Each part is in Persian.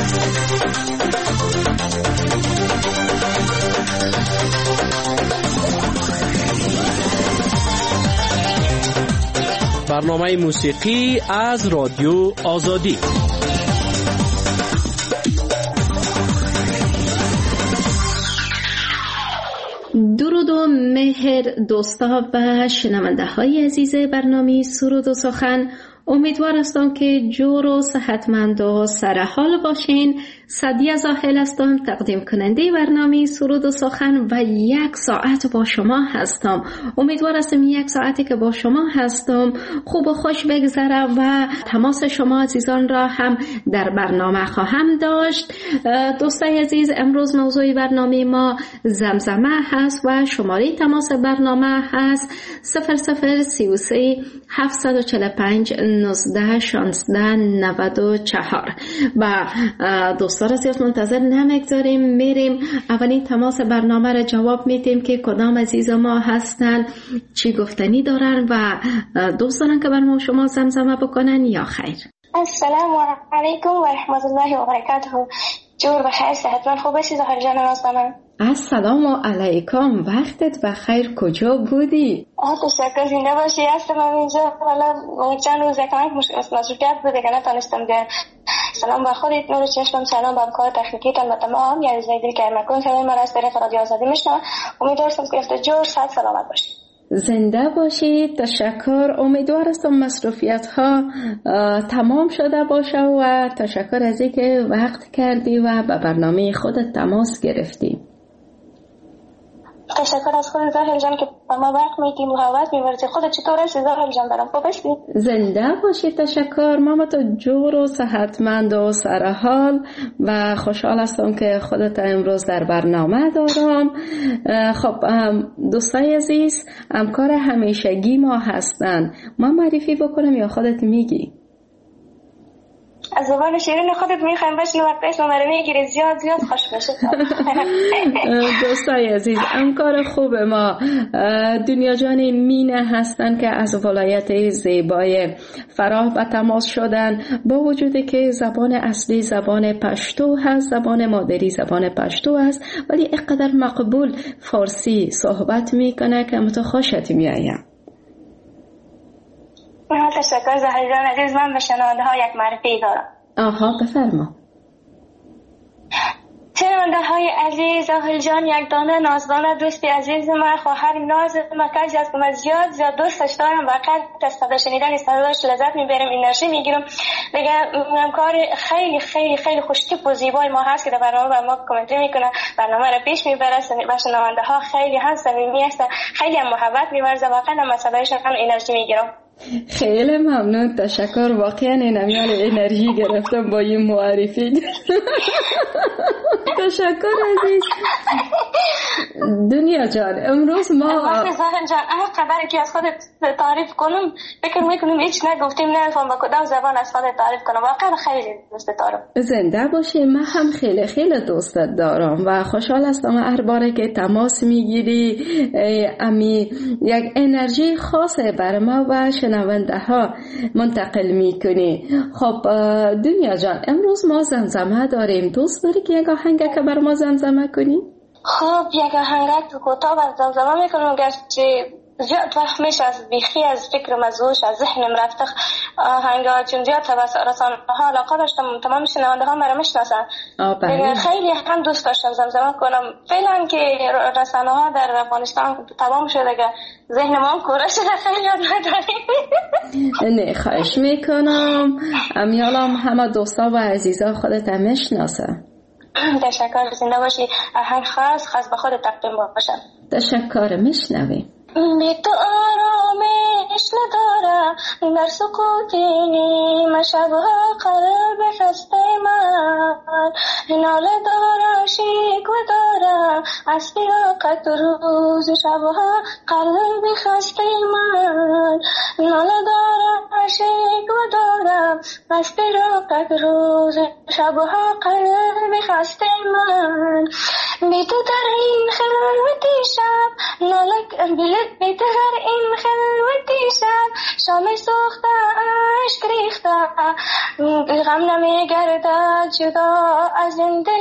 برنامه موسیقی از رادیو آزادی. درود و مهر دوستا و شنونده های عزیز برنامه سرود و سخن. امیدوار هستم که جور و صحتمند و سرحال باشین. سعدیه زاهل هستم، تقدیم کننده برنامه سرود و سخن و 1 ساعت با شما هستم. امیدوار هستم 1 ساعتی که با شما هستم خوب و خوش بگذره و تماس شما عزیزان را هم در برنامه خواهم داشت. دوستای عزیز، امروز موضوع برنامه ما زمزمه هست و شماره تماس برنامه هست 0033 745 19 16 94 و دوستان را زیاد منتظر نمیگذاریم، میریم اولین تماس برنامه را جواب میدیم که کدام عزیز ما هستن، چی گفتنی دارن و دوست دارن که برنامه شما زمزمه بکنن یا خیر. السلام علیکم و رحمت الله و برکاته. جور بخیر، صحتمند خوب باشی زهر جان نازنین. السلام علیکم، وقتت بخیر، کجا بودی؟ تشکر، زنده باشی. هستم اینجا، والا چند روز کمک مصروفیت بوده که نتونستم بیام. سلام بر خودت، نور چشمم، سلام به همکار تکنیکیتان و تمام یعنی زیدی که مکن صدای من از طریق رادیو آزادی میشنوم. امیدوارم که جور صحت سلامت باشی. زنده باشید، تشکر. امیدوار هستم مصروفیت ها تمام شده باشه و تشکر از اینکه وقت کردی و به برنامه خودت تماس گرفتی. تشکر از خودت زاهل جان که با ما وقت میدی، محبت می‌ورزی. خودت چطور هستی زاهل جان؟ برام خوب هستی؟ زنده باشی، تشکر. ماما تو جور و صحتمند و سرحال و خوشحال هستم که خودت امروز در برنامه دارم. خب دوستای عزیز، همکار همیشگی ما هستن، ما معرفی بکنم یا خودت میگی؟ از زبان شیرین خودت میخوایم بشنو و قسم رو میگیری، زیاد خوش بشه. دوستای عزیز، همکار خوب ما دنیا جان مینه هستن که از ولایت زیبای فراه به تماس شدن، با وجودی که زبان اصلی زبان پشتو هست، زبان مادری زبان پشتو هست، ولی اینقدر مقبول فارسی صحبت میکنه که متو خوشت میایم. تشکر زهر جان عزیز. من به شنونده ها یک معرفی دارم. آها، بفرما. شنونده های عزیز، زاهل جان یک دانه نازدانه دوستی عزیز من، خواهر ناز من، کسی است که من زیاد دوستش دارم و قد از صدا شنیدن صداش لذت میبرم، انرژی میگیرم. دیگه همکار خیلی خیلی خیلی خوشتیپ و زیبای ما هست که در برنامه با ما کامنتری میکنه، برنامه رو پیش میبره و شنونده ها خیلی هم صمیمی هست، خیلی هم محبت میورزه. واقعا من صدایشون هم انرژی میگیرم. خیلی ممنون، تشکر. واقعا نمیال انرژی گرفتم با این معرفی. تشکر عزیز. دنیا جان، امروز ما زاهل جان هر خبری که از خودت تعریف کنم فکر میکنم هیچ نگفتیم، نمیفهم با کدام زبان از خودت تعریف کنم. واقعا خیلی دوست دارم. زنده باشی. من هم خیلی خیلی دوستت دارم و خوشحال هستم هر باره که تماس میگیری امی یک انرژی خاصه بر ما و شنونده ها منتقل میکنی. خب دنیا جان، امروز ما زمزمه داریم. دوست داری که یک آهنگ که بر ما زمزمه کنی؟ خب یک آهنگ کوتاه بر زمزمه میکنم، گرچه زیاد وقت میشه از بیخی از فکرم از هوش از ذهنم رفته آهنگا، چون زیاد رسانه ها علاقه داشتم، تمام شنونده ها مرا میشناسن. خیلی هم دوست داشتم زمزمه کنم. فعلا که رسانه ها در افغانستان تمام شده که ذهن ما هم کوره شده، خیلی یاد نداریم. نه خواهش میکنم، امیالم همه دوستا و عزیزا خودت هم میشناسن. تشکر، زنده باشی. آهنگ خاص به خود تقدیم باشم. تشکر، میشنویم. بی تو آرامش ندارم در سکوت نیمه شبها، قلب خسته من ناله دارم، شکوه دارم از فراقت روز شبها، قلب خسته من ناله دارم، شکوه دارم از فراقت روز شبها، قلب خسته من. بی تو در این خلوتی شب بی تو در این خلوتی شب شام سوخته عشق ریخته غم نمیگردد جدا از این دل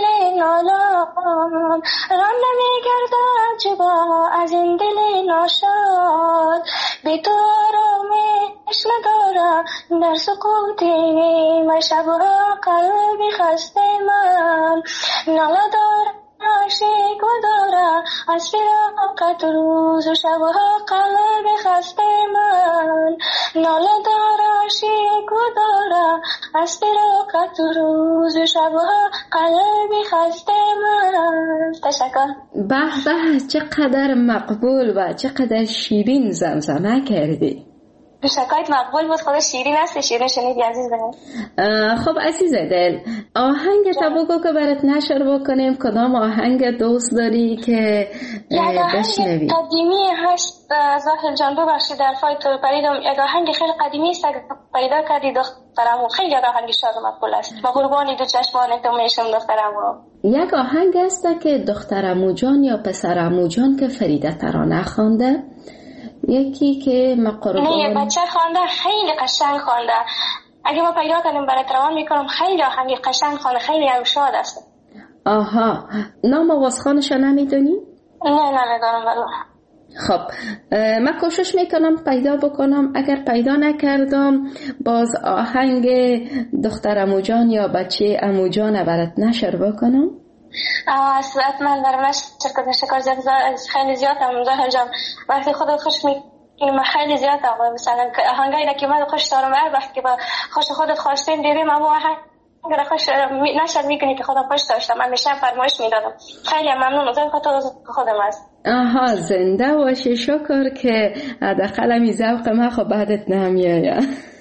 نالان غم نمیگردد جدا از این دل ناشاد بی تو آرامش ندارم در سکوت نیمه شبها قلبی خسته من ناله دارم شکوه دارم از فراقت روز و شبها قلبی خسته من ناله دارم شکوه دارم از فراقت روز و شبها قلبی خسته من. تشکر. به به، چقدر مقبول و چقدر شیرین زمزمه کردی. شکایت مقبول بود، خدا شیرین است. شیرین شنیدی عزیز دل. خب عزیز دل، آهنگ تا بگو که برات نشر بکنیم. کدام آهنگ دوست داری که بشنوی؟ قدیمی هست زاهل جان، ببخشید در فایت تو پریدم. یک آهنگ خیلی قدیمی است پیدا کردی دخترمو، خیلی آهنگ شاد و مقبول است. با قربانی دو چشمان تو میشم دخترمو. یک آهنگ است که دخترمو جان یا پسرمو جان که فریده ترانه خوانده، یکی که مقربان نه بچه خوانده، خیلی قشنگ خوانده. اگه ما پیدا کنیم برای روان میکنم. خیلی آهنگ قشنگ خوانده، خیلی هم شاد است. آها، نام آوازخوانش نمیدونی؟ نه نمیدونم والله. خب من کوشش میکنم پیدا بکنم. اگر پیدا نکردم باز آهنگ دختر عموجان یا بچه عموجان برات نشر بکنم. حتما برای شکر خیلی زیاد هم زاهل جان. وقتی خودت خوش میکنیم خیلی زیاد هم مثلا آهنگایی که من خوش دارم هر وقت که با خوش خودت خواستیم دیدیم اما آهنگ خوش نشد میکنی که خودم خوش داشتم. من میشه فرمایش میدادم. خیلی ممنون. ذوق تو خودم است. آها، زنده باشی. شکر که حداقل می ذوق ما خب بعدت نمیاد.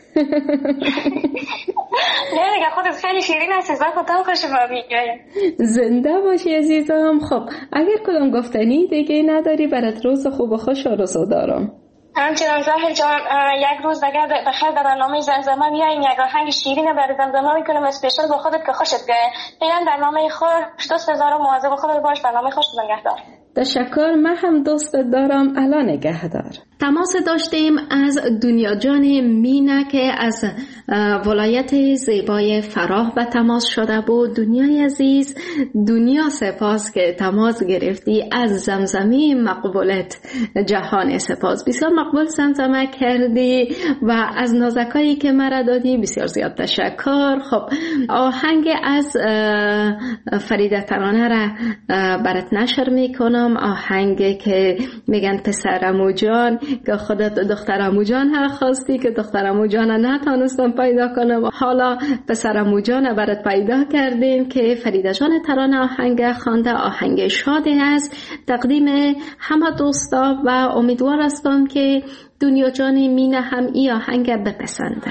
نه دیگه خودت خیلی شیرین هستی. ذوق تو خوش ما میاد. زنده باشی عزیزم. خب اگر کدام گفتنی دیگه نداری برات روز خوب و خوش آرزو دارم. همچنان زاهل جان، یک روز دیگه بخیر در برنامه زمزمه میاییم. یک آهنگ شیرین برای زمزمه میکنم اسپیشال با خودت که خوشت بیاد. فعلا برنامه خوش دوست دارم. مواظب خودت باش. برنامه خوش نگهدار. تشکر. من هم دوست دارم. الان نگهدار. تماس داشتیم از دنیا جان مینه که از ولایت زیبای فراه به تماس شده بود. دنیای عزیز، دنیا سپاس که تماس گرفتی. از زمزمه مقبولت جهان سپاس. بسیار مقبول زمزمه کردی و از نازکایی که مرا دادی بسیار زیاد تشکر. خب آهنگ از فریده ترانه را برات نشر میکنم. آهنگ که میگن پسرمو جان که خودت دخترمو جان ها خواستی که دخترمو جان نتونستم پیدا کنم. حالا پسرمو جان برات پیدا کردیم که فریده جان ترانه آهنگ خوانده. آهنگ شادی است تقدیم همه دوستا و امیدوار هستم که دنیا جان مینه هم این آهنگ بپسنده.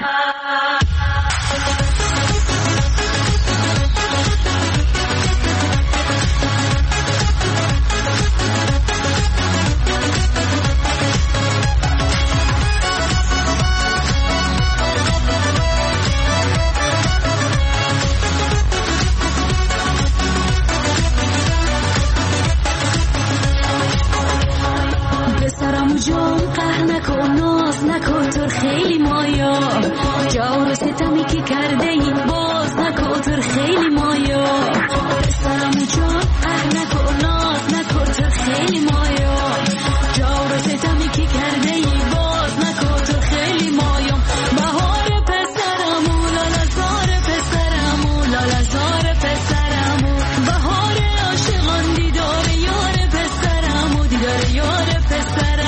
جان قهر نکن، ناز نکن، تو خیلی مایا جور ستمی که کرده این باز نکن، تو خیلی مایا سرم جان قهر نکن، ناز نکن، تو خیلی مایا جور ستمی که کرده این باز نکن، تو خیلی مایا بهار پسرمو لالزار پسرمو لالزار پسرمو بهار عاشقان دیدار یار پسرمو دیدار یار پسرمو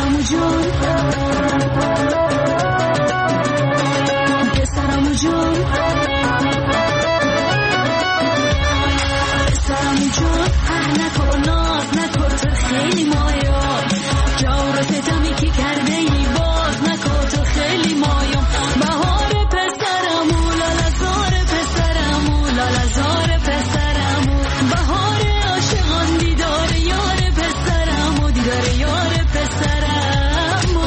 پسرمو جون پسرمو جون پسرمو جون نکن ناز نکن تو خیلی مایا جور و ستمی که کرده ای باز نکن تو خیلی مایا بهار پسرمو لالزار پسرمو لالزار پسرمو بهار عاشقان دیدار یار پسرمو دیدار یار پسرمو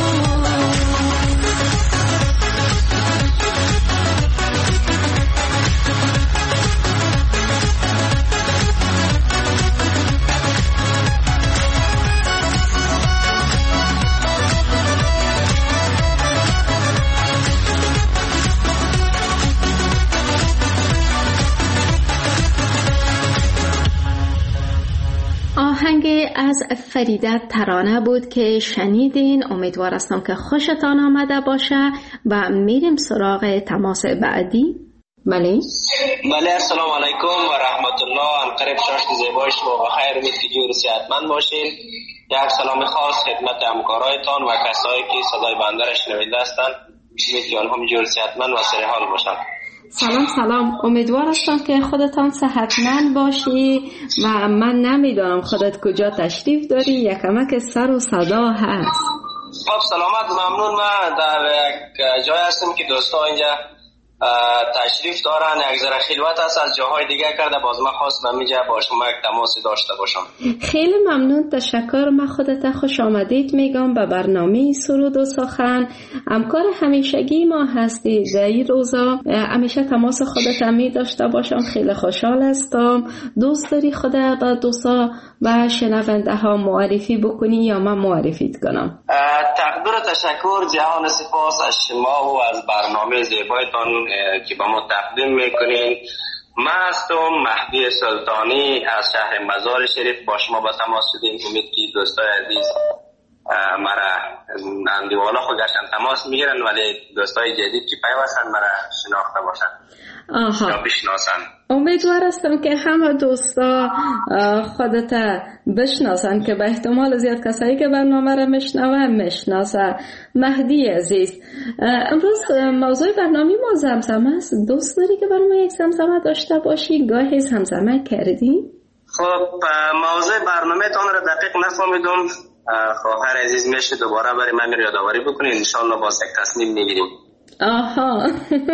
آهنگ از فریده ترانه بود که شنیدین. امیدوار هستم که خوشتان آمده باشه و میریم سراغ تماس بعدی. بله السلام علیکم و رحمت الله. انقریب شاشت زیبای شما و خیر امید که جور صحتمند باشین. یک سلام خاص خدمت همکارایتان و کسایی که صدای بنده را شنونده هستند. امید که آنها جور صحتمند و سرحال باشند. سلام. امیدوار هستم که خودتان صحتمند باشی و من نمیدونم خودت کجا تشریف داری، یکمک سر و صدا هست. خب سلامت، ممنون. من در یک جای هستم که دوستا اینجا تشریف دارن، یک ذره خلوت هست، از جاهای دیگه کرده، باز من خواستم اینجا با شما یک تماسی داشته باشم. خیلی ممنون، تشکر. من خودت خوش آمدید میگم به برنامه سرود و سخن. همکار همیشگی ما هستی در این روزا، همیشه تماس خودت می داشته باشم. خیلی خوشحال هستم. دوست داری خودت با دوستا و شنونده ها معرفی بکنی یا من معرفیت کنم؟ تقدیر تشکر، جهان سپاس از شما و از برنامه زیبایتان که با ما تقدیم میکنین. من هستم مهدی سلطانی از شهر مزار شریف. با شما با تماس شدیم. امید که دوستای عزیز مرا اندیوالا خود گشتن تماس میگیرن، ولی دوستای جدید که پیوستن مرا شناخته باشن یا بشناسن. امیدوار هستم که همه دوستا خودت بشناسن که به احتمال زیاد کسایی که برنامه را میشناسن. مهدی عزیز، امروز موضوع برنامه ما زمزمه است. دوست داری که برای ما یک زمزمه داشته باشی؟ گاهی زمزمه کردی؟ خب موضوع برنامه تان را دقیق نفهمیدم. خواهر عزیز میشه دوباره برای من یادآوری بکنید، انشالله باز یک تصمیم میگیریم. آها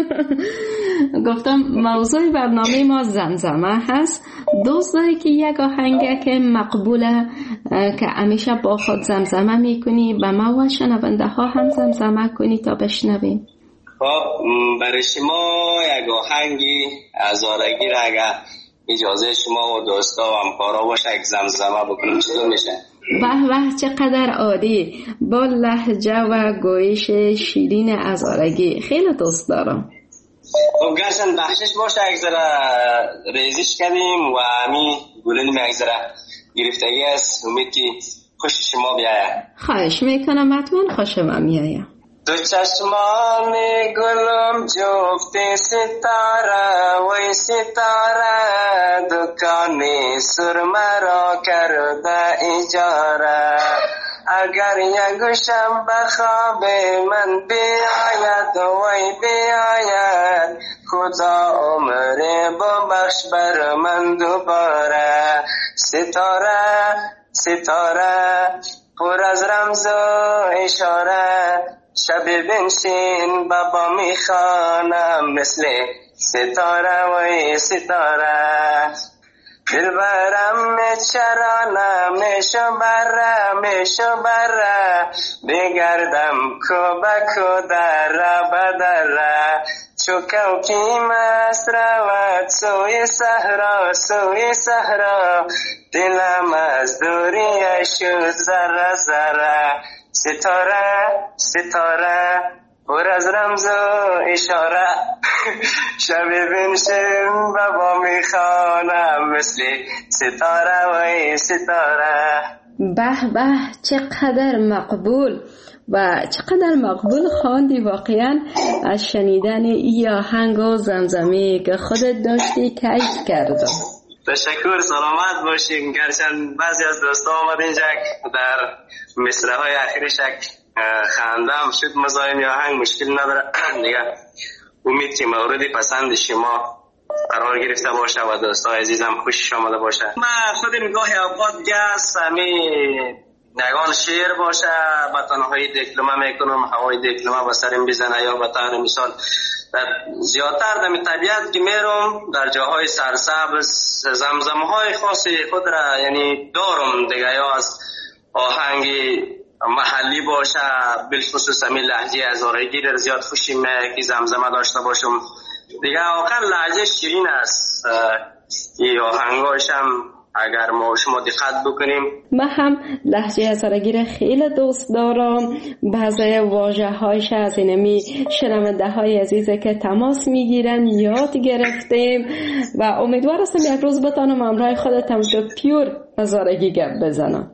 گفتم موضوع برنامه ما زمزمه هست. دوست داری که یک آهنگ که مقبوله که همیشه با خود زمزمه میکنی و ما و شنونده ها هم زمزمه کنی تا بشنویم؟ خب برای شما یک آهنگی از آرگی را اگر اجازه شما و دوستا و همکارا باشه یک زمزمه بکنم چطور میشه؟ به چقدر عالی، با لهجه و گویش شیرین ازارگی. خیلی دوست دارم. خب گرشن بخشش باشه یک ذره ریزش کردیم و همین گلیم یک ذره گرفتگی است. امید که خوش شما بیاید. خواهش میکنم، حتما خوشم میاید. دو چشمان گلم جفت ستاره وی ستاره دکان سرمه را کرده اجاره اگر یکشم بخواب من بیاید وی بیاید خدا عمر ببخش بر من دوباره ستاره ستاره پر از رمز و اشاره شب بنشین بابا میخوانم مثل ستاره و ستاره دلبرم چرانه میشو بره بگردم کو بکو در بدره چو کوکی مست رود سوی صحرا دلم از دوریه شد ذره ذره ستاره پر از رمز و اشاره شب بنشین بابا میخوانم مثل ستاره و ستاره. به به چقدر مقبول و چقدر مقبول خواندی. واقعا از شنیدن ای آهنگ و زمزمه که خودت داشتی کیف کردم. تشکر، سلامت باشین. گرچند بعضی از دوستا آمد اینجا در مصرع های اخیرش خندم شد، مزاحم آهنگ مشکل نداره دیگه. امید که مورد پسند شما قرار گرفته باشه و دوستای عزیزم خوشش آمده باشه. من خودم گاهی اوقات گس نگان شعر باشه به تنهایی دکلمه میکنم، هوای دکلمه به سرم بزنه، یا به طور مثال زیادتر در طبیعت که میرم در جاهای سرسبز زمزمه های خاص خود را یعنی دارم دیگه، یا از آهنگ محلی باشه، بالخصوص همین لهجه هزارگی را زیاد خوشیم که زمزمه داشته باشم دیگه. آخر لهجه شیرین است، این آهنگاش هم اگر ما شما دقت بکنیم. من هم لهجه هزارگی را خیلی دوست دارم. بعضی واژه هایش از اینمی شنونده های عزیزه که تماس میگیرن یاد گرفتیم و امیدوار هستم یک روز بتانم همراه خودتم تو پیور هزارگی گپ بزنم.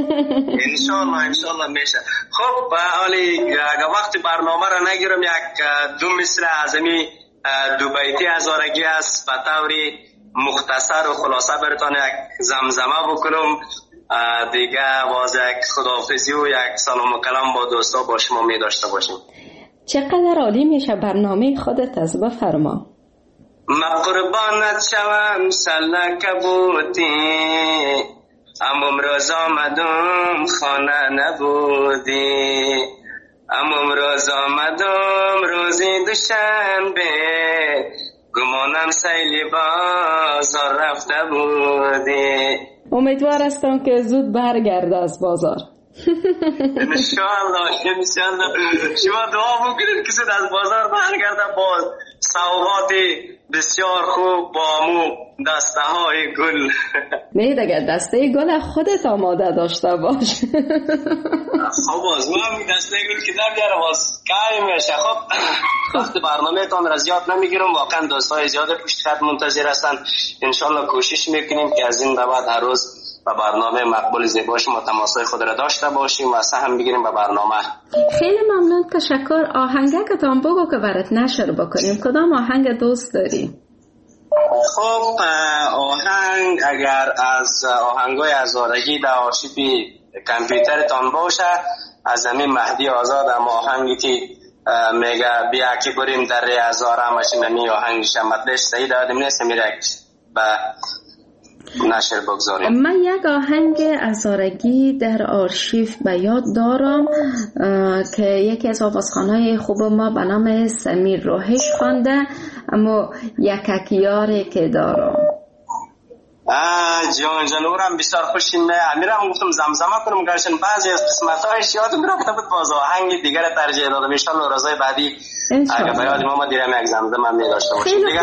انشالله میشه. خب حالی وقت برنامه را نگیرم، یک دو مصرع از امی دو بیتی هزارگی است به طوری مختصر و خلاصه براتون یک زمزمه بکنم دیگه. باز یک خداحافظی و یک سلام و کلام با دوستا با شما می داشته باشیم. چقدر عالی میشه برنامه خودت از بفرما. ما قربانت شوم سلک بودی، امروز آمدم خانه نبودی، امروز آمدم روزی دوشنبه، گمانم سیلی بازار رفته بودی. امیدوار هستم که زود برگرده از بازار. انشاءالله. شما دعا بکنید که زود از بازار برگرده با سوغات بسیار خوب، با مو دسته های گل. نه دیگه دسته گل خودت آماده داشته باش. خب باز من دسته گل که نمیارم باز کاری میشه. خب وقت برنامه تان را زیاد نمیگیرم، واقعا دوستای زیاد پشت خط منتظر هستن. انشالله کوشش میکنیم که از این به بعد هر روز به برنامه مقبول زیبا شما تماسای خود را داشته باشیم و سهم بگیریم به برنامه. خیلی ممنون، تشکر. آهنگکتان بگو که برات نشر بکنیم. کدام آهنگ دوست داری؟ خب آهنگ اگر از آهنگای هزارگی در آرشیو کامپیوترتان باشه، از همین مهدی آزاد هم آهنگی که میگه بیا که بریم در هزار همشین همی آهنگش مدلش صحیح دادیم نیست میرک به نشر بگذاریم. من یک آهنگ هزارگی در آرشیو به یاد دارم که یکی از آوازخوانای خوب ما به نام سمیر روحش خوانده، اما یککیاری که دارم. جانورم بسیار خوشیم. امیرم گفتم زمزمه کنم، گرچه بعضی از قسمت‌هایش یادم رفته بود، باز آهنگ دیگر ترجیح دادم. ان شاءالله روزهای بعدی اگه به یاد ما دیرم یک زمزمه می داشته باشیم دیگه.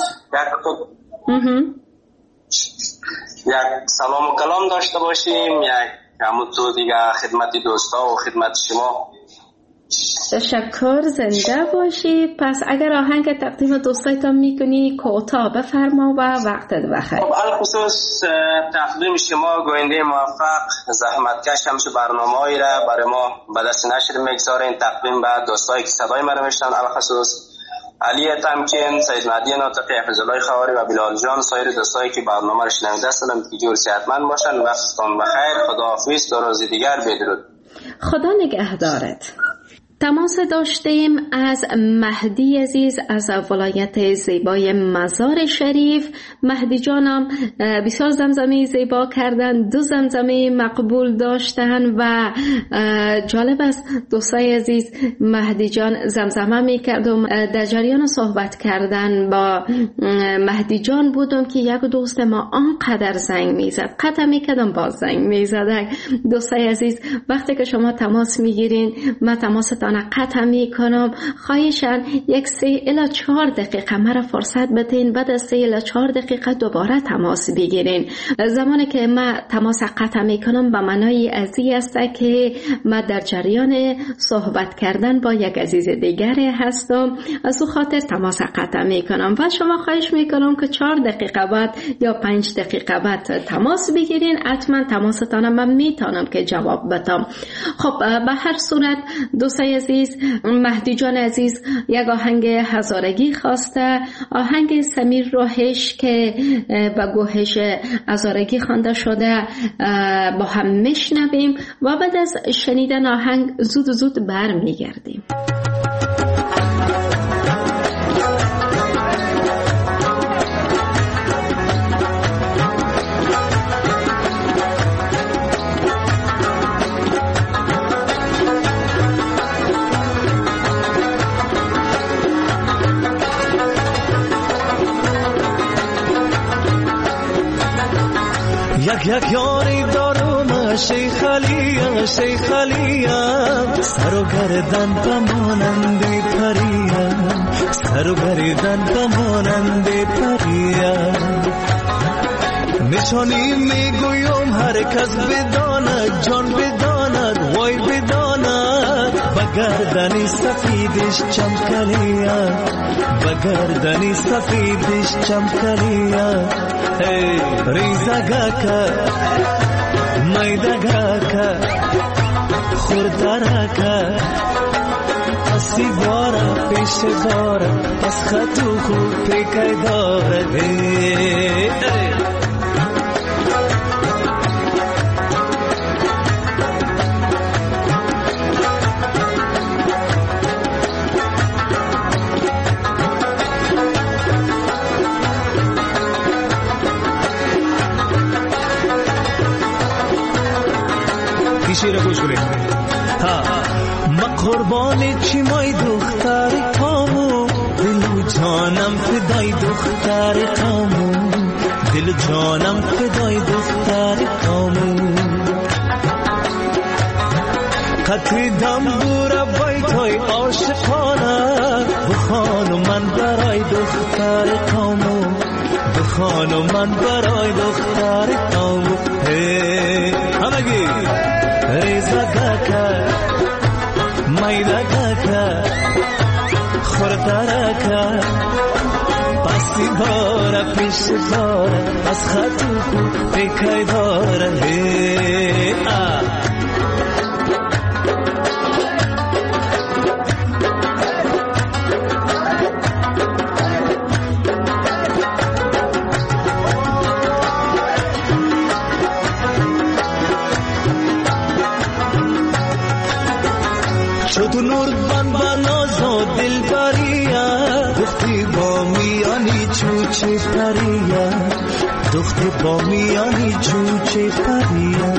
یک سلام و کلام داشته باشیم، یک همون تو دیگه خدمت دوستا و خدمت شما. تشکر، زنده باشی. پس اگر آهنگ تقدیم دوستایتان میکنی کوتاه بفرما و وقتت بخیر. خب الخصوص تقدیم شما گوینده موفق زحمتکش همچه برنامه‌ای را برای ما به دست نشر میگذارین، تقدیم به دوستایی که صدای ما رو میشنن، الخصوص علی تمکین، سید مهدی ناطقی، حفظ الله خواری و بلال جان، سایر دوستایی که برنامه رو شنونده هستند که جور صحتمند باشن. وقتتون بخیر. خداحافظ. تا روز دیگر بدرود. خدا نگهدارت. تماس داشتیم از مهدی عزیز از ولایت زیبای مزار شریف. مهدی جانم بسیار زمزمه زیبا کردن، 2 زمزمه مقبول داشتن و جالب است دوستای عزیز، مهدی جان زمزمه میکردم. در جریان صحبت کردن با مهدی جان بودم که یک دوست ما آنقدر زنگ میزد، قطع میکردم باز زنگ میزد. دوستای عزیز وقتی که شما تماس میگیرین من تماستان قطع میکنم، خواهشان 3 الی 4 دقیقه مرا فرصت بدین، بعد از 3 الی 4 دقیقه دوباره تماس بگیرین. زمانی که من تماس قطع میکنم به معنای ازی است که من در جریان صحبت کردن با یک عزیز دیگر هستم، از او خاطر تماس قطع میکنم و شما خواهش میکنم که 4 دقیقه بعد یا 5 دقیقه بعد تماس بگیرین. حتما تماستان من میتونم که جواب بدم. خب به هر صورت دوستای دوستای عزیز، مهدی جان عزیز یک آهنگ هزارگی خواسته، آهنگ سمیر روحش که با گوهش هزارگی خوانده شده با هم میشنویم و بعد از شنیدن آهنگ زود برمیگردیم. یک یاری دارم شیخ علیم سر و گردن بمانند پریم، سر و گردن بمانند پریم. نشانی میگویم هر کس بداند، جان بداند، وای بداند، بگردنی سفیدش چمکلیم، بگردنی سفیدش چمکلیم. ریزگاکا مایدگاکا خوردارکا اسی بارا پیش بارا پس خطو خوب پیکای داره. شیر گوش کنید. ما قربان چی مای دختر کامو، دل جانم فدای دختر کامو، دل جانم فدای دختر کامو. قطعی دنبور بیتای عاشقانه، بخانو من برای دختر کامو، بخانو من برای دختر کامو. همگی ریزگاکا مایدگاکا خوردارکا پسی بارا پیش بارا از خطو خود پیکای داره. تو نور بان بنازو دل بریا، دختی با میانی چوچه پریا، دختی با میانی چوچه پریا.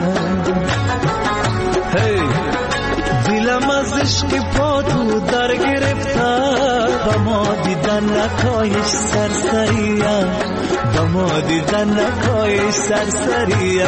دلم از عشق پا تو در گرفته، با ما دیدن نکایش سرسریا، با ما دیدن نکایش سرسریا.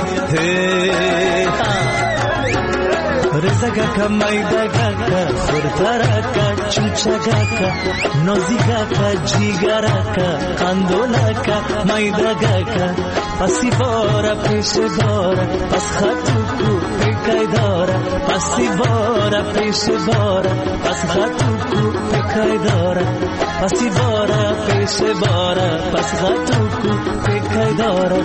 رزگاکا مایدگاکا خوردارکا چوچگاکا نازیگاکا جیگراکا قندولاکا مایدگاکا پسی بارا پیش بارا پس خطو کو پیکای دارا، پسی بارا پیش بارا پس خطو کو پیکای دارا، پسی بارا پیش بارا پس خطو کو پیکای دارا.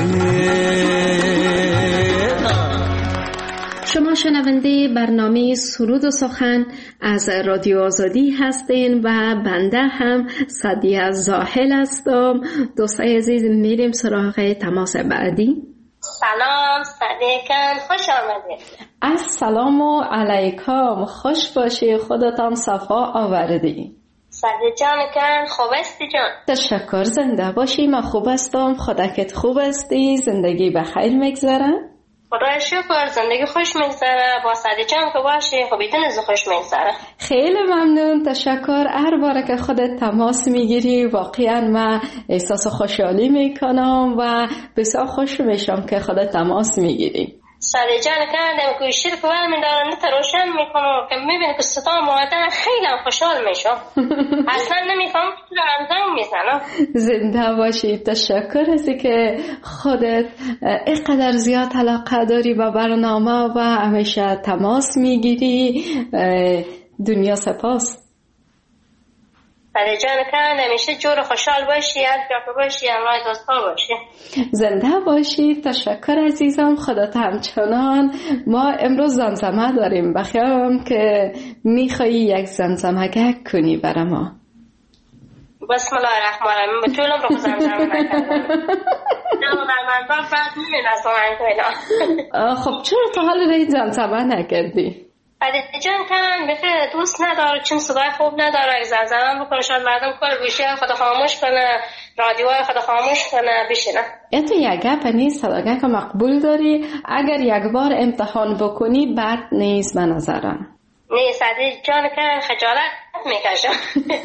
شما شنونده برنامه سرود و سخن از رادیو آزادی هستین و بنده هم سعدیه زاهل هستم. دوستای عزیز میریم سراغ تماس بعدی. سلام صدیقان، خوش آمدید. السلام علیکم، خوش باشی، خودتان صفا آوردی. صدیق جان کن، خوب هستی جان؟ تشکر، زنده باشی. من خوب هستم، خودت خوب هستی؟ زندگی بخیر میگذره؟ خدای شکر، زندگی خوش میگذره. با صدیق جان که باشی خب ایتون خوش میگذره. خیلی ممنون، تشکر. هر باره که خودت تماس میگیری واقعا من احساس خوشحالی میکنم و بسیار خوش میشم که خودت تماس میگیری. صدیق جان کردم که شیر که ول میدارم نت روشن میکنم که میبینی که صدا مادر خیلی خوشحال میشم. اصلا نمیفهم که رمضان میزنم. زنده باشی، تشکر هستی که خودت اینقدر زیاد علاقه داری به برنامه و همیشه تماس میگیری. دنیا سپاس. صدیق جان کن همیشه جور خوشحال باشی، از جا باشی، همراه دوستا باشی. زنده باشی، تشکر عزیزم. خودت همچنان. ما امروز زمزمه داریم، بخیرم که میخوایی یک زمزمه کنی برای ما؟ بسم الله الرحمن الرحیم. به طولم رو زمزمه نکردم. من بعد میبینم. خب چرا تا حال رای زمزمه نکردی؟ عدیده جان کنن بخیر دوست نداره چون صدای خوب نداره. زمزمه بکنه شاید مردم کل گوشی خود خاموش کنه، رادیو خود خاموش کنه بشینه. تو یک گپ نیست، صداگه که مقبول داری. اگر یک بار امتحان بکنی بد نیست به نظرم. نیست عدیده جان کنن خجالت میکشم.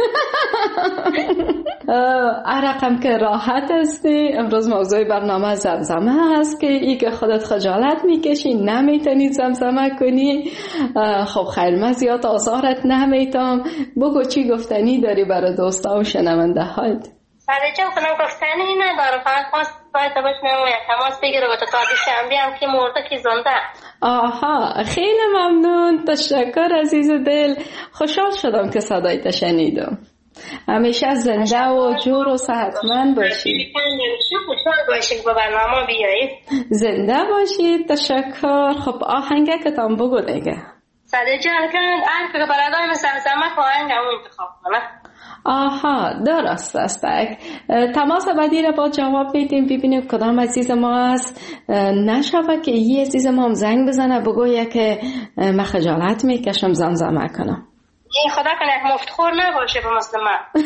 رقم که راحت هستی. امروز موضوع برنامه زمزمه هست که ای که خودت خجالت میکشی نمیتونی زمزمه کنی. خب خیر من زیاد آزارت نمیتم. بگو چی گفتنی داری برای دوستا و شنونده هایت؟ ساده کنم گفتنی ندارم، فقط خواست باید باشنم و یک تماس بگیره و تا شنبه هم که مرده که زنده. آها خیلی ممنون، تشکر عزیز دل. خوشحال شدم که صدایت شنیدم. همیشه زنده و جور و صحتمند باشی. خوشحال باشید با برنامه بیایید. زنده باشید. تشکر. خب آهنگه که تام بگو دیگه. ساده جان کنند که برادای مثل زمک و آهنگ همون انتخاب کنه. آها درست است. تماس بعدی را با جواب میدیم ببینیم کدام عزیز ما است. نشوه که یه عزیز ما هم زنگ بزنه بگویه که من خجالت میکشم زمزمه کنم. این خدا کنه یک مفتخور نباشه به مثل من.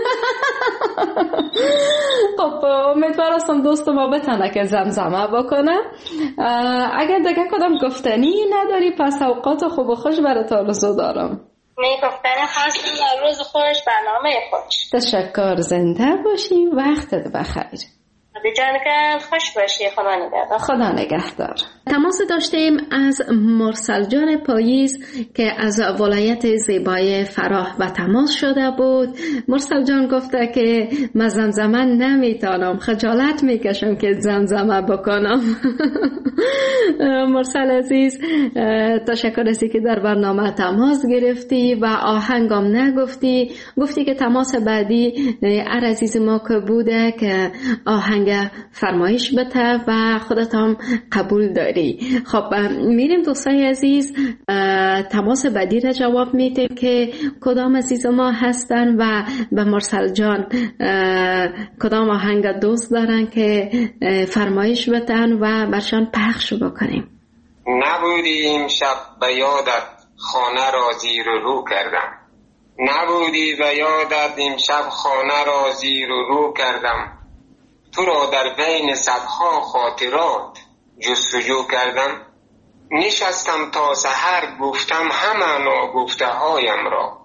خب امیدوارم دوست ما بتونه که زمزمه بکنه. اگر دیگه کدام گفتنی نداری پس اوقات خوب و خوش برات آرزو دارم. گفتن خواستم روز خوش برنامه خوش. تشکر. زنده باشی. وقتت بخیر. جان که خوش باشی. خدا نگهدار. خدا نگهدار. تماس داشتیم از مرسل جان پاییز که از ولایت زیبای فراه و تماس شده بود. مرسل جان گفته که من زمزمه نمیتونم، خجالت میکشم که زمزمه بکنم. مرسل عزیز تشکر از که در برنامه تماس گرفتی و آهنگم نگفتی. گفتی که تماس بعدی هر عزیز ما که بوده که آهنگ فرمایش بده و خودت هم قبول داری. خب میریم دوستای عزیز تماس بعدی را جواب میدیم که کدام عزیز ما هستن و به مرسل جان کدام آهنگ دوست دارن که فرمایش بدن و برشان پخش بکنیم. نبودی امشب به یادت خانه را زیر و رو کردم. نبودی به یادت امشب خانه را زیر و رو کردم. تو را در بین صدها خاطرات جستجو کردم. نشستم تا سحر گفتم همه ناگفته هایم را.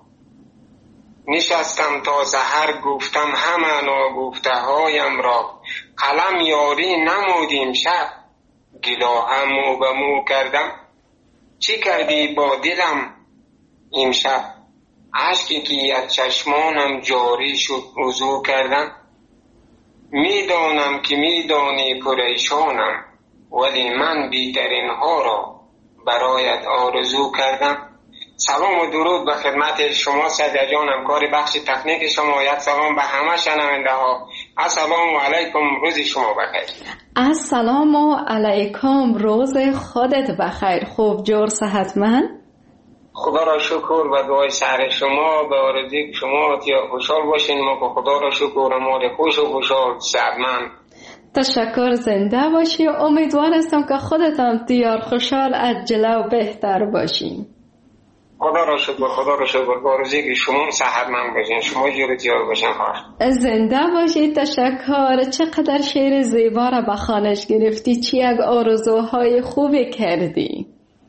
نشستم تا سحر گفتم همه ناگفته هایم را. قلم یاری نمودیم شب گلاهم مو به مو کردم. چی کردی با دلم امشب اشکی که از چشمانم جاری شد وضو کردم. میدانم که میدانی پریشانم ولی من بیترین ها را برایت آرزو کردم. سلام و درود به خدمت شما سعدی جان، همکار بخش تکنیک شما. یک سلام به همه شنونده ها. السلام علیکم، روز شما بخیر. السلام علیکم، روز خودت بخیر. خوب جور صحتمند؟ خدا را شکر و دعای سر شما به آرزوی شما یا خوشحال باشین. ما به خدا را شکر امال خوش و خوشحال صحتمند. تشکر. زنده باشی. امیدوار هستم که خودت هم دیار خوشحال عجله و بهتر باشین. خدا را شکر، خدا را شکر. به آرزوی شما صحتمند باشین، شما جور دیار باشین. زنده باشی. تشکر. چقدر شعر زیبا را به خوانش گرفتی. چی یک آرزوهای خوبی کردی.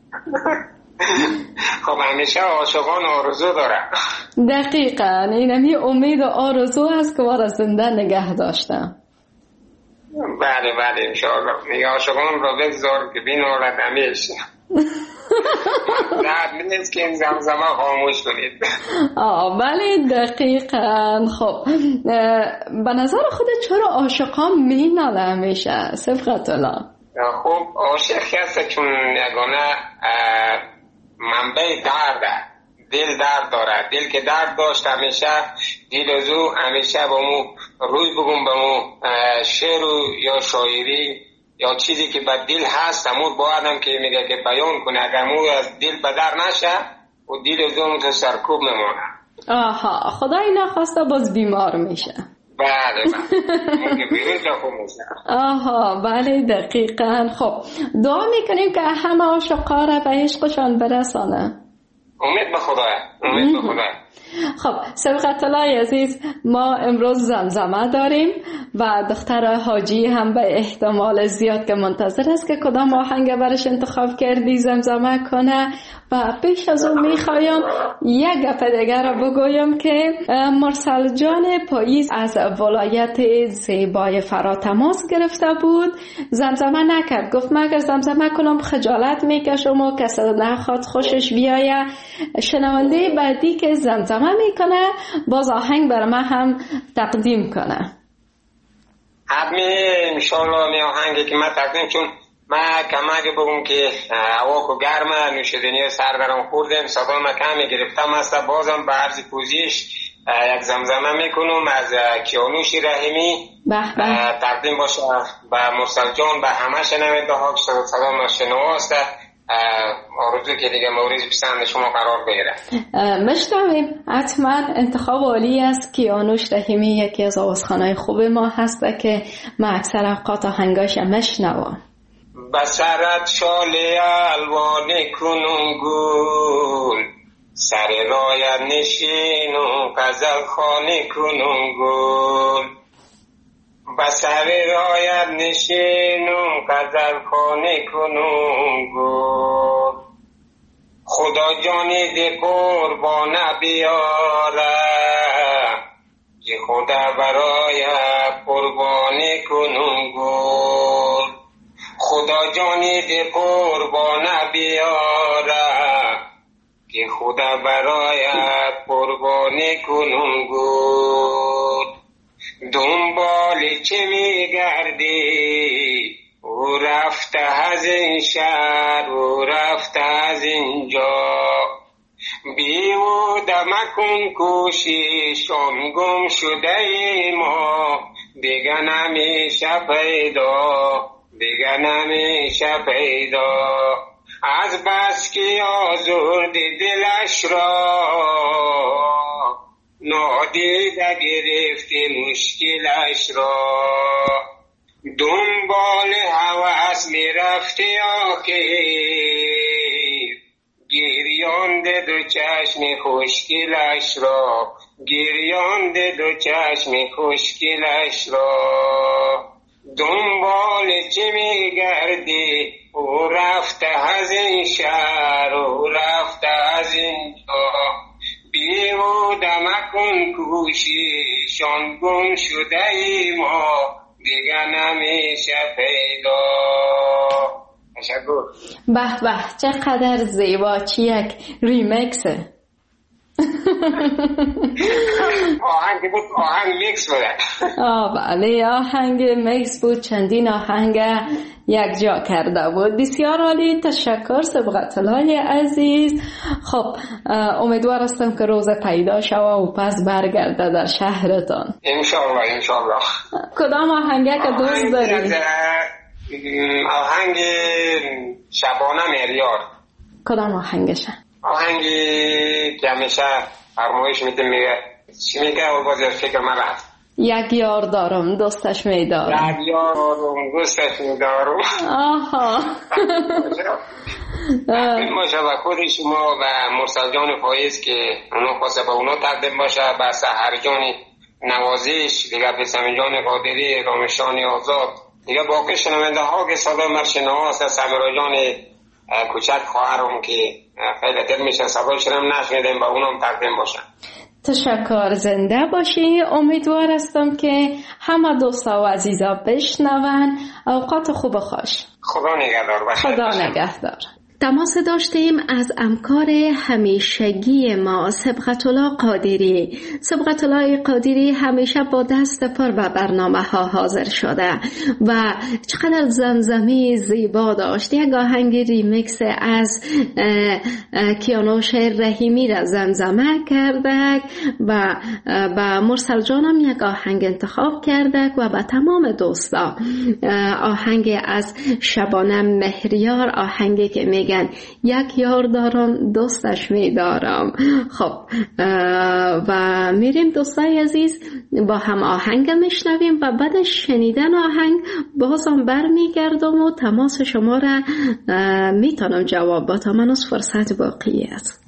خب همیشه عاشقان آرزو دارن. دقیقاً این همی امید و آرزو هست که ما را زنده نگه داشتم. بله بله انشاءالله. میگه عاشقان را بگذار که بین آرد همیشه. نه نیست که این زمزمه خاموش کنید. بله دقیقاً. خب به نظر خودت چرا عاشقان میناله همیشه؟ صفقت الله. خب عاشق کسی چون یگانه منبع درده، دل درد داره. دل که درد داشت همیشه دل از او همیشه با مو روی بگم با مو شعر یا شاعری یا چیزی که به دل هست همون باید هم که میگه که بیان کنه. اگر مو از دل بدر نشه و دل دوم سرکوب میمونه. آها، خدای نخواسته باز بیمار میشه. بله آها بله دقیقاً. خب دعا میکنیم که همه عاشقا را به عشقشان برسانه. امید به خدا. خب سبقت الله عزیز، ما امروز زمزمه داریم و دختر حاجی هم به احتمال زیاد که منتظر است که کدام آهنگ برش انتخاب کردی زمزمه کنه. و پیش از اون میخوایم یک گپ دیگر رو بگویم که مرسل جان پاییز از ولایت زیبای فرا تماس گرفته بود، زمزمه نکرد، گفت من اگر زمزمه کنم خجالت میکشم و کسی نخواد خوشش بیایه. شنونده بعدی که زمزمه میکنه باز آهنگ بر من هم تقدیم کنه. حتمی انشالله می آهنگی که من تقدیم، چون من کمک بگم که هوا کو گرمه، نوشیدنی سردرم خوردم، صدا من کمی گرفتم است. بازم به عرض پوزیش یک زمزمه میکنم از کیانوش رحیمی تقدیم باشه به مرسل جان، به همه شنونده ها که صدا شنواست. آرزو که دیگه مورد پسند شما قرار بگیره. مشتاقیم حتما انتخاب عالی است. کیانوش رحیمی یکی از آوازخوانای خوب ما هست که من اکثر اوقات آهنگاش مشنوم. بسرت شاله الوان کنون گل، سر رایت نشین و غزل خانه کنون گل. بسر رایت نشین و غزل خانه کنون گل. خدا جانی ده قربان بیاره، که خدا برای قربان کنون گل. خدا جانی ده قربان بیاره، که خدا برای قربان کنون گل. دنبال چه میگردی؟ او رفته از این شهر، او رفته از اینجا. بیهوده مکن کوشش، آن گم شده ای ما دیگه نمیشه پیدا، دیگه نمیشه پیدا. از بس که آزردی دلش را، نادیده گرفتی مشکلش را. دنبال هوس میرفتی آخر، گریانده دو چشم خوشگلش را، گریانده دو چشم خوشگلش را. دنبال چه میگردی؟ او رفته از این شهر، او رفته از اینجا. بیهوده مکن کوشش، آن گم شده ای ما دیگه نمیشه پیدا. تشکر. به به چقدر زیبا، چی یک ریمیکسه. آهنگ بود، آهنگ میکس بود. بله آهنگ میکس بود، چندین آهنگ یک جا کرده بود. بسیار عالی، تشکر سبقت الله عزیز. خب امیدوار هستم که روز پیدا شوه و پس برگرده در شهرتان انشالله. انشالله. کدام آهنگه که دوست داری؟ آهنگ شبانه میلیار. کدام آهنگشه؟ آهنگی که همیشه فرمایش میده، میگه چی میگه و باز فکر من رفت. یک یار دارم دوستش میدارم. یک یار دارم دوستش میدارم. آها. باشه و خود شما و مرسل جان پاییز که اونو خواسته با اونو تقدیم باشه، به سحر جان نوازش دیگه، به سمین جان قادری، رامشان آزاد دیگه، باقی شنونده ها که صدا مرشناس سمیرا جان کوچک خواهرم که خیلی دل میشه صدایشون هم نشنیدیم، با اونم تقدیم باشن. تشکر، زنده باشی. امیدوار هستم که همه دوستا و عزیزا بشنون. اوقات خوب و خوش. خدا نگهدار باشه. خدا نگهدار. تماس داشتیم از همکار همیشگی ما سبقت الله قادری. سبقت الله قادری همیشه با دست پر به برنامه ها حاضر شده و چقدر زمزمه زیبا داشت. یک آهنگ ریمیکس از کیانوش رحیمی را زمزمه کرده و با مرسل جانم یک آهنگ انتخاب کرده و با تمام دوستا آهنگ از شبانه مهریار، آهنگی که میگه میگن یک یار دارم دوستش میدارم. خب و میریم دوستای عزیز با هم آهنگ میشنویم و بعد شنیدن آهنگ بازم برمیگردم و تماس شما را میتونم جواب با تا من از فرصت باقی است.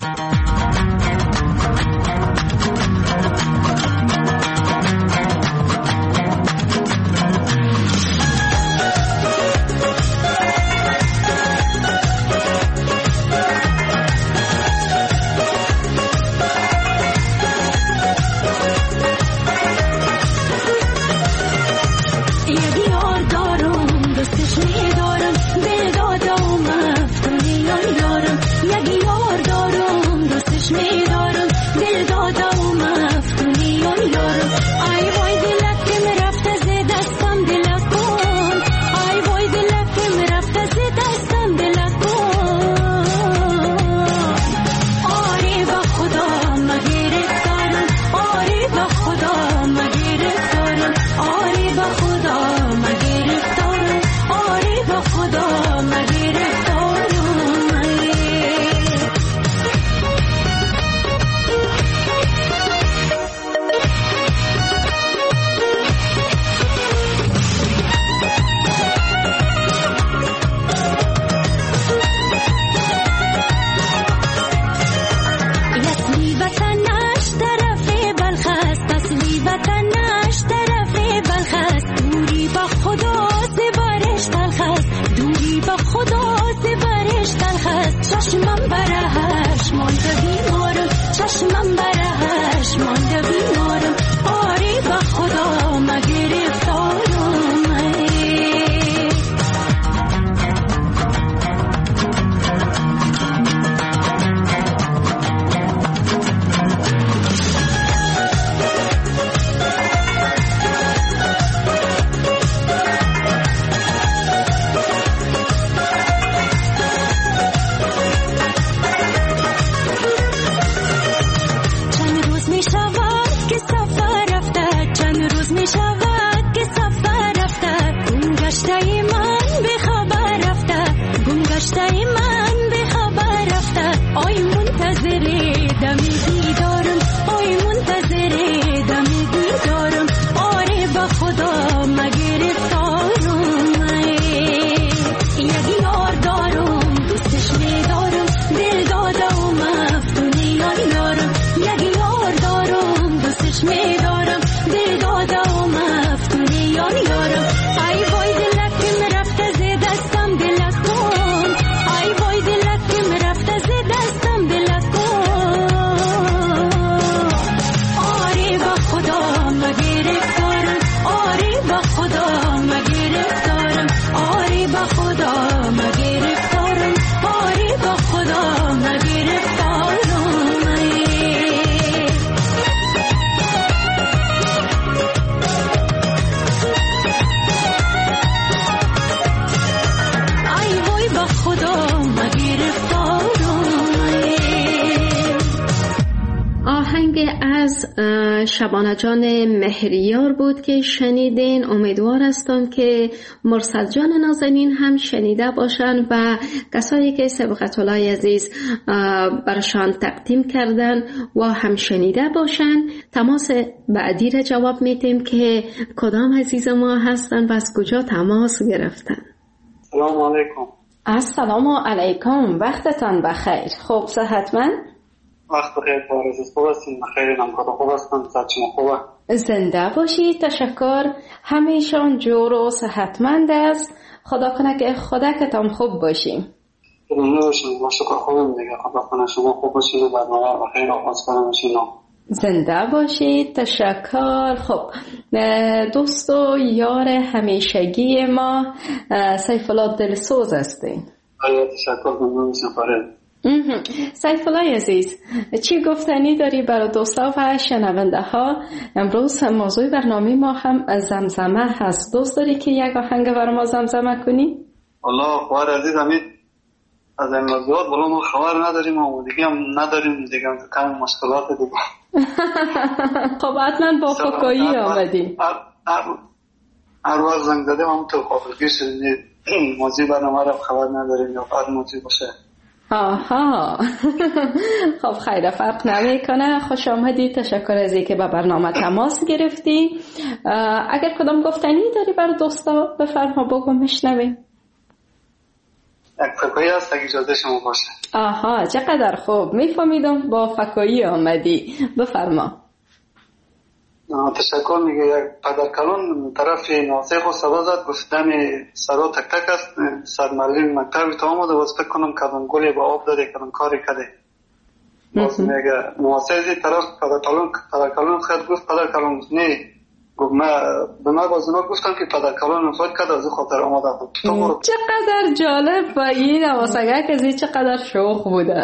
شبانه جان مهریار بود که شنیدین. امیدوار هستم که مرسل جان نازنین هم شنیده باشن و کسایی که سبقت الله عزیز برشان تقدیم کردن و هم شنیده باشن. تماس بعدی را جواب میدیم که کدام عزیز ما هستن و از کجا تماس گرفتن. سلام علیکم. السلام علیکم، وقتتان بخیر. خوب صحتمند؟ وقت بخیر بارز خوب هستیم. بخیرین هم کتا خوب هستم. صحت شما خوبه؟ زنده باشید. تشکر. همیشان جور و صحتمند است. خدا کنه که خودکتان خوب باشیم. ممنون باشیم. ما شکر خوبیم دیگه. خدا کنه شما خوب باشید و برنامه بخیر آغاز کنم باشید. زنده باشید. تشکر. خب دوست و یار همیشگی ما سیف الله دلسوز هستین. تشکر. ممنون میشم فرید. سیف الله عزیز، چی گفتنی داری برای دوستا و شنونده ها؟ امروز موضوع برنامه ما هم زمزمه هست. دوست داری که یک آهنگ برای ما زمزمه کنی؟ والله خوار عزیز همین از این موضوعات بلا ما خبر نداریم و دیگه هم نداریم دیگه هم کم مشکلات دیگه. خب حتما با فکایی آمدیم. هر وقت زنگ زدیم هم تو قابلگی شدیم موضوع برنامه را خبر نداریم یا بعد موضوع باشه آها خب خیلی فرق نمیکنه. خوش آمدی، تشکر از اینکه به برنامه تماس گرفتی. اگر کدام گفتنی داری بر دوستا بفرما، بگو میشنویم. یک فکایی هست اگه اجازه شما باشه. آها چقدر خوب، میفهمیدم با فکایی آمدی، بفرما. تشکر. میگه یک پدرکلان طرف ناسخ و سبا زد، گفتن سرا تک تک است. صد معلم مکتبی تا آمده باز فکر کنم کدام گلی با آب داده کدام کاری کده. باز میگه ناسخی طرف پدرکلان خود گفت پدرکلان نه، گفت به من باز اونا گفتم که پدرکلان فکر کرد از خاطر آمده بود. چقدر جالب و این نواسگه کزی چقدر شوخ بوده.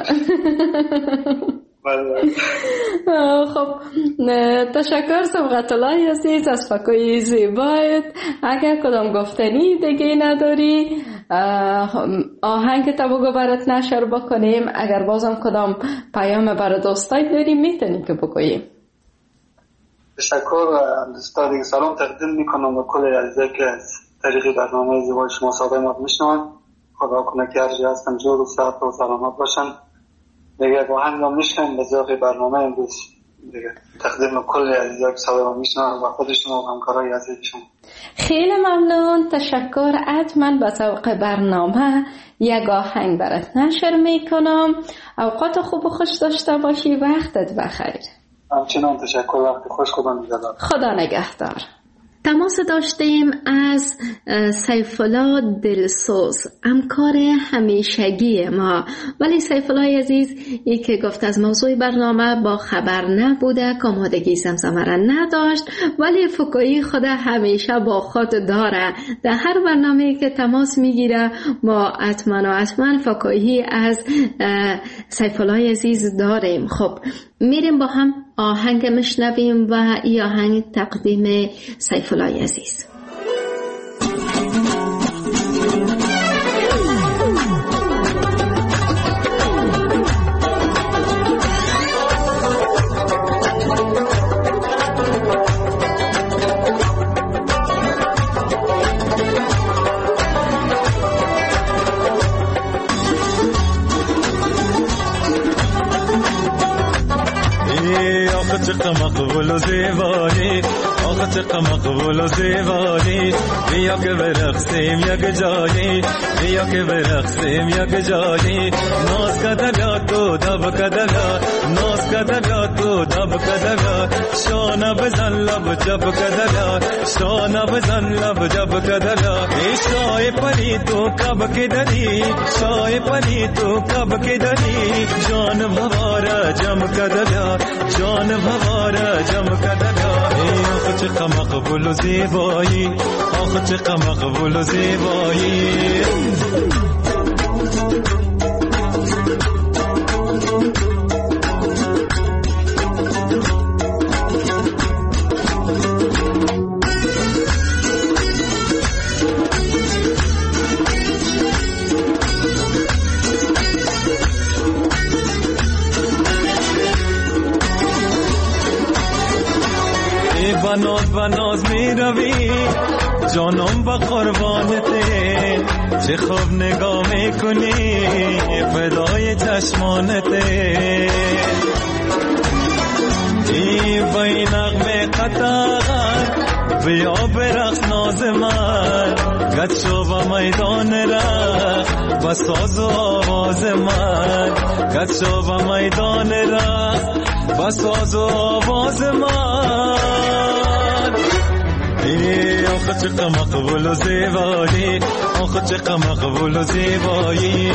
خب تشکر سبقت الله عزیز از فکای زیبایت. اگر کدام گفتنی دیگه نداری آهنگ تا بگو برات نشر بکنیم. اگر بازم کدام پیام برای دوستای داری میتونی که بگوییم. تشکر. دوستا دیگه سلام تقدیم میکنم و کل عزیزایی که از طریق برنامه زیبای شما صدای ما میشنون. خدا کنه که هر جا هستن جور و صحت و سلامت باشن. دیگه با هم میشنم به ذوق برنامه امروز دیگه تقدیم کل عزیزایی که صدای ما میشنون و خود شما و همکارای عزیز شما. خیلی ممنون، تشکر. حتما به ذوق برنامه یک آهنگ برات نشر میکنم. اوقات خوب و خوش داشته باشی، وقتت بخیر. همچنان تشکر، وقت خوش. خدا نگهدار. خدا نگهدار. تماس داشتیم از سیفالله دلسوز، همکار همیشگی ما. ولی سیفالله عزیز ای که گفت از موضوع برنامه با خبر نبوده، آمادگی زمزمه را نداشت، ولی فکایی خود همیشه با خود داره. در هر برنامه که تماس میگیره ما حتما فکایی از سیفالله عزیز داریم. خب میریم با هم آهنگ مشنویم و این آهنگ تقدیم سیفالله عزیز. چقدر مقبول و زیبایی، آخه چقدر مقبول و زیبایی. بیا که برقصیم یک جایی، بیا که برقصیم یک جایی. ناز کده بیا تو دب کده بیا، ناز کده بیا تو دب کده بیا. شانه بزن لب جب کده بیا، شانه بزن لب جب کده بیا. ای شای پری تو کب که دری، شای پری تو کب که دری. جان بواره جم کده بیا، جان بواره جم کده بیا. ای آخه چقدر مقبول و زیبایی، آخه چقدر مقبول و زیبایی. بناز می روی جانم با قربانته، چه خوب نگاه می کنی فدای چشمانته. ای بای نغمه قطعان بیا برقص ناز من، گد شو با میدان رقص بساز و آواز من، گد شو با میدان رقص بساز و آواز من. ای آخه چقدر مقبول و زیبایی، آخه چقدر مقبول و زیبایی.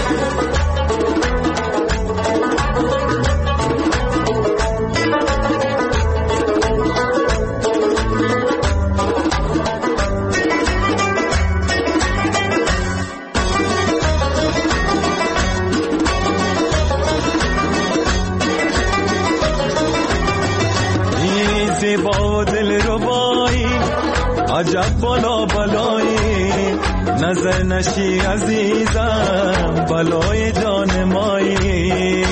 ای زیبا و دل ربایی، عجب بالا بلایی، نظر نشی عزیزم بلای جان مایی.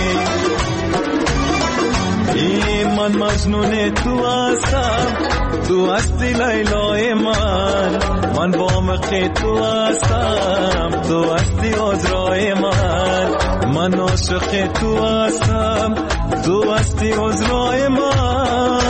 ای من مجنون تو هستم، تو هستی لیلای من با مخی تو هستم، تو هستی عذرای من من عاشق تو هستم، تو هستی عذرای من.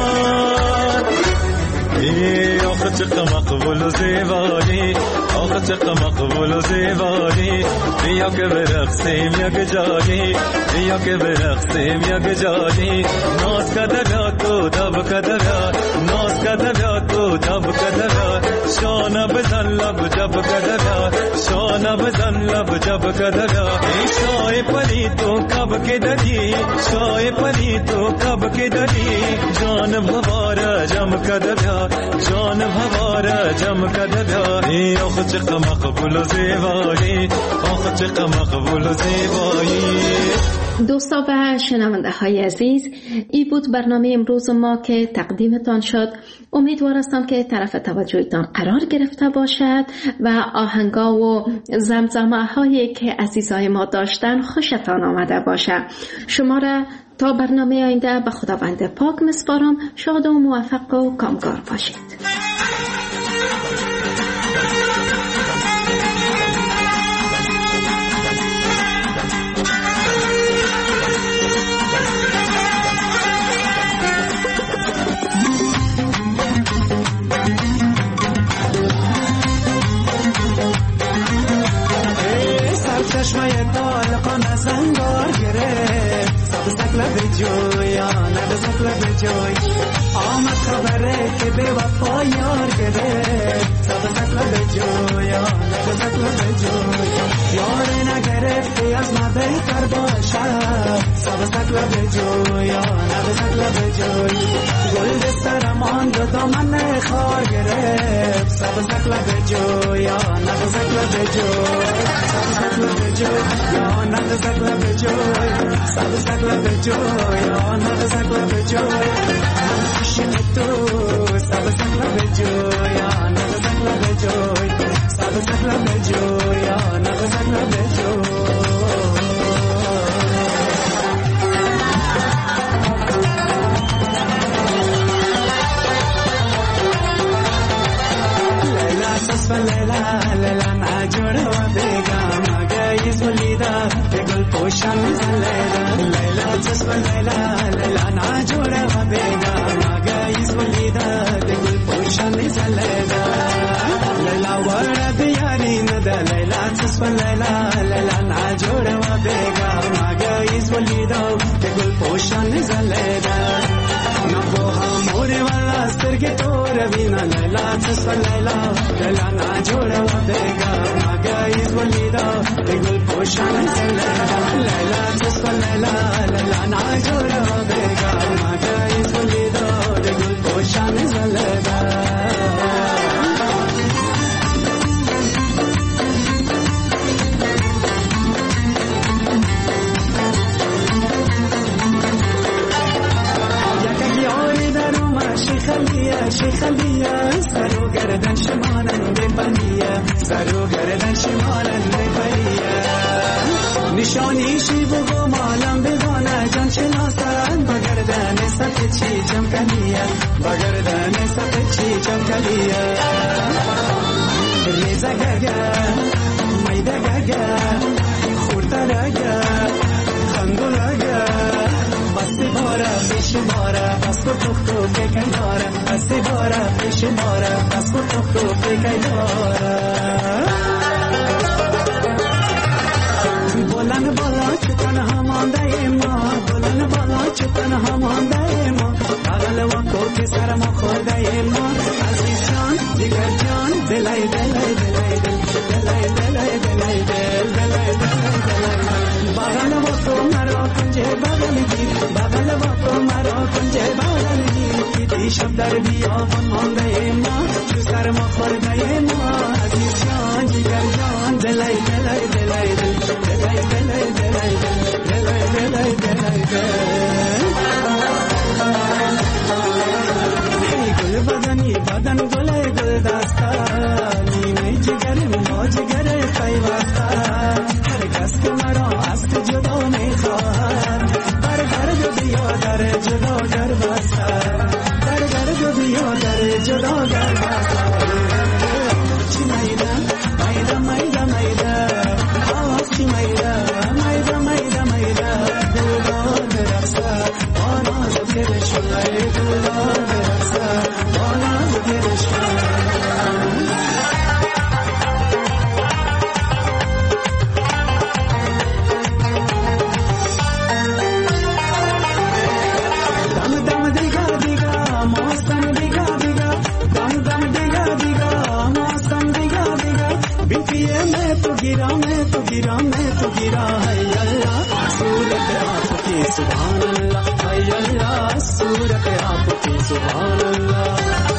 آخه چقدر مقبول و زیبایی، آخه چقدر مقبول و زیبایی. بیا که برقصیم یک جایی، بیا که برقصیم یک جایی. ناز کده بیا تو دب کده بیا، ناز کده بیا تو دب کده بیا. شانه بزن لب جب کده بیا، شانه بزن لب جب کده بیا. شای پری تو کب که دلی، شای پری تو کب که دلی. جان بواره جم کده بیا، جان بواره جم کده بیا. آخه چقدر مقبول و زیبایی، آخه چقدر مقبول و زیبایی. دوستا و شنونده های عزیز، این بود برنامه امروز ما که تقدیمتان شد. امیدوار هستم که طرف توجهتان قرار گرفته باشد و آهنگا و زمزمه هایی که عزیزای ما داشتن خوشتان آمده باشد. شما را تا برنامه آینده به خداوند پاک میسپارم. شاد و موفق و کامگار باشید. چشمه طالقان از انگار گرفت، سبزک لب جویان نبزک لب جوی. آمد خبره که به وفا یار گرفت، سبزک لب جویان نبزک لب جوی. یار نگرفتی از ما بهتر باشد، سبزک لب جویان نبزک لب جوی. گل دستر ماند و دامن خار گرفت، سبزک لب جویان نبزک لب جوی. یا نبزک لب جوی، سبزک لب جوی. یا نبزک لب جوی، عاشق تو سبزک لب جوی. یا نبزک لب جوی، سبزک لب جوی. یا نبزک لب جوی. لیلا سس لیلا لیلا نجور و بیگم نگیز ولیدا بگل پوشان زلیدا. لیلا سس لیلا لیلا نجور و بیگم نگیز ولیدا بگل پوشان زلیدا. لیلا ورد یاری نده لیلا سس لیلا لیلا نجور و بیگم نگیز ولیدا بگل پوشان زلیدا. نبوها موری والا سترگی تو روینا لیلا سس لیلا لیلا نجور و بیگم نگیز ولیدا بگل پوشان زلیدا. لیلا سس لیلا لیلا نجور و بیگم نگیز ولیدا بگل پوشان زلیدا. شیخلیه سر و گردن شمالنده بلیه، سر و گردن شمالنده بلیه. نشانیشی بگو مالم بدانه جان شناسن، بگردن سفت چی جم کلیه، بگردن سفت چی جم کلیه. ریزه گگه میده گگه خورده لگه خندولگه. بستی باره پیش باره بس کو تو فکر داره، بستی باره پیش باره بس کو تو فکر داره. بلند بالا چه تنها مانده ما، بلند بالا چه تنها مانده ما. بغل و کوک سر ما خورده ما. عزیز جان دیگر جان دلای دلای دلای دلای دلای دلای دلای دلای. بغل و تو مرا کنجه بغل گیر، بغل و تو مرا کنجه بغل گیر. کی شب در بیابان مانده ما، چو سر ما خورده ما. عزیز جان دیگر جان دلای دلای دلای دلای دلای دلای دلای دلای دلای دلای. گل بدنی بدن گل گل دستا، نیمه جگر ما جگر پیوسته. هر کس که مرا از تو جدا میخواهد، بر گرد بیا در جدا در بسته، در گرد بیا در جدا आपकी सुभान अल्लाह हाय अल्लाह सूरत आपकी सुभान अल्लाह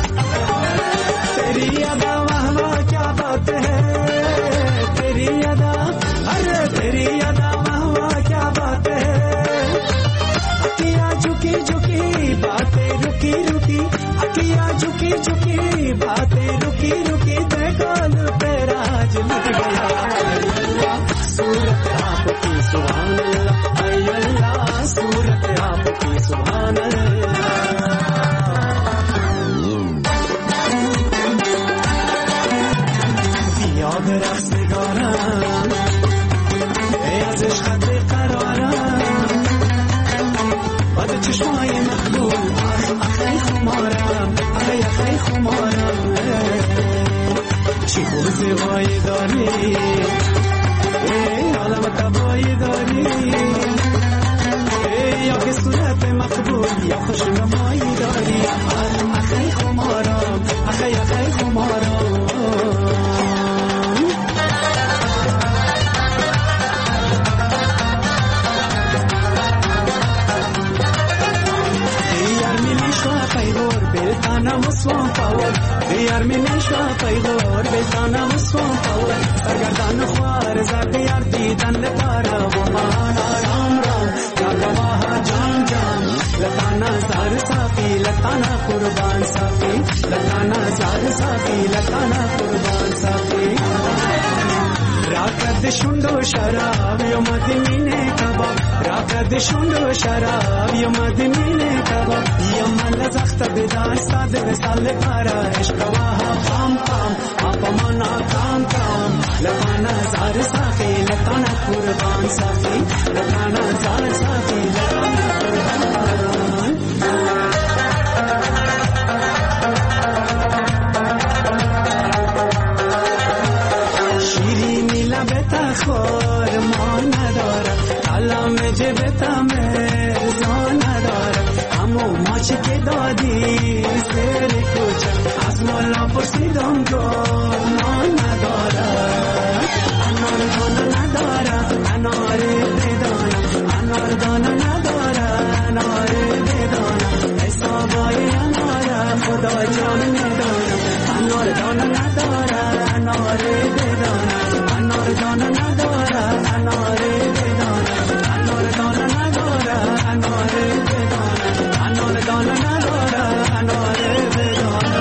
तेरी अदा वाह वाह क्या बात है तेरी अदा अरे तेरी अदा वाह वाह क्या बात है अखियां झुकी झुकी बातें रुकी रुकी अखियां झुकी झुकी बातें रुकी रुकी देखो तेरा आज लग गया सूरत आपकी सुभान अल्लाह हाय अल्लाह सूरत आपकी सुभान अल्लाह याद रफ्तारा از عشقت قرارم بعد چشمای مقبول اخی خمارم اخی خمارم چی خوب زیبایی داری عالم تبایی داری یا که صورت مقبول یا خوش نمایی داری اخی خمارم اخی خمارم Beltana muswan power diyar mein nashwa paygor beltana muswan power sargardan khwar zat yar didan tara wo mana ram ram jagwa jam jam latana zar safi latana qurban safi latana zar safi latana qurban safi rakad shundo sharab yo madine kabab rakad shundo sharab yo madine kabab yamal zakhta bidar sad vesal para ishqwa qam qam apamana qam qam latana zar safi latana qurban safi latana zar safi latana qurban shirini labeta khor ma nadara kalam jebeta mein zan nadara amo mach ke dadi sere kuch asmala pursidam go ma nadara anar dona nadara anar bedana anar dona nadara anar bedana aisa boy anara khuda jan mein dona anar dona nadara anar bedana anar dona nadara anar bedana anar dona nadara anar bedana anar dona nadara anar bedana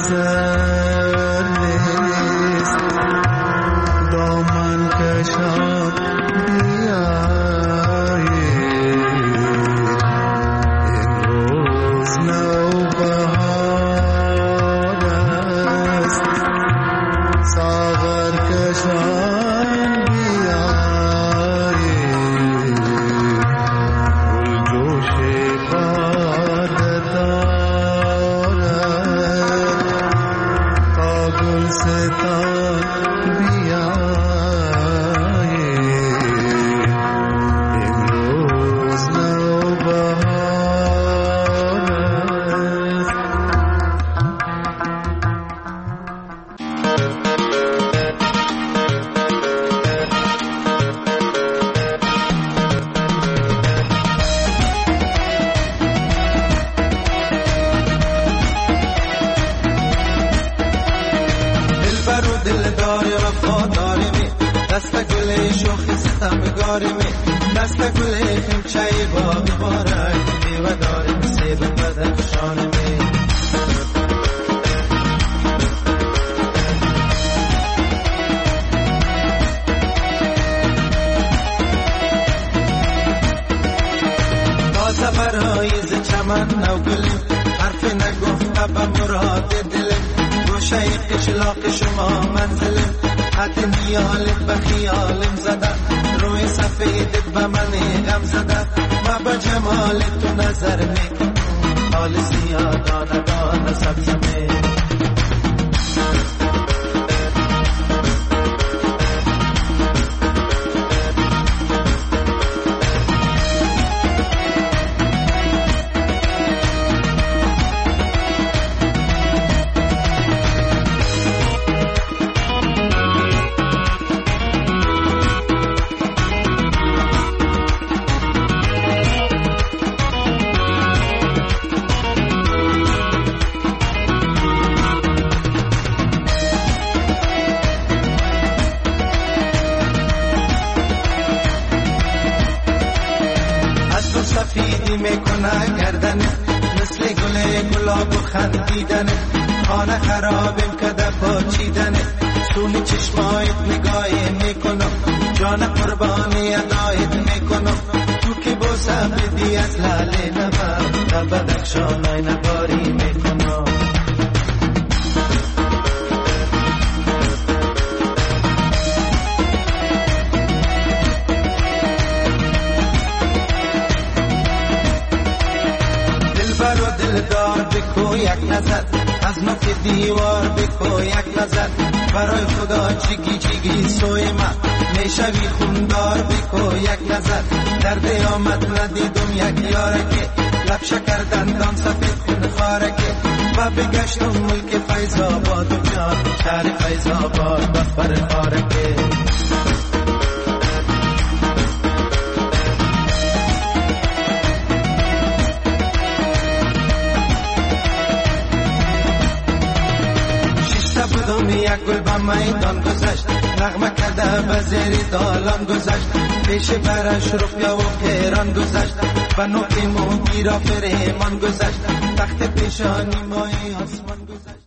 میسر نیست دامن کشان بیایید این روز نوبهار است ساغر کشان بیایید گل جوش باد دارد تا گل ستان بیایید این روز نوبهار است دلبر و دلدار وفادار می دست گل شوخی ستمگار می دست گل خمچه باغ بارک بیودار سیب بدخشان می تازه برای ز چمن نو گلیم حرف نگفته به مراد دلم گوشه قشلاق شما منزلم حد نیالت به خیالم زده روی سفیدت به من غم زده ما به جمالت تو نظر میکنم حال زیادانه دانه سبزمه سفیدی میکنه گردنه مثل گل گلاب و خندیدنه خانه خرابم کده پاچیدنه سونی چشمایت نگاهی میکنم جان قربانی ادایت میکنم تو که بوسم بدی از لاله نبم و بدخشانای نگاری میکنم دار بکو یک نظر از نوک دیوار بکو یک نظر برای خدا چیگی چیگی سوی من میشوی خوندار بکو یک نظر درد آمد ندیدم یک یارکه لب شکر دندان سفید خون خارکه و بگشتم ملک فیضاباد و جان شهر فیضاباد بفر خارکه یک گل به میدان گذشت نغمه کرده به زیر دالان گذشت پیش برش رفیا و پیران گذشت و نوک موگی را فریمان گذشت تخت پیشانی مای آسمان گذشت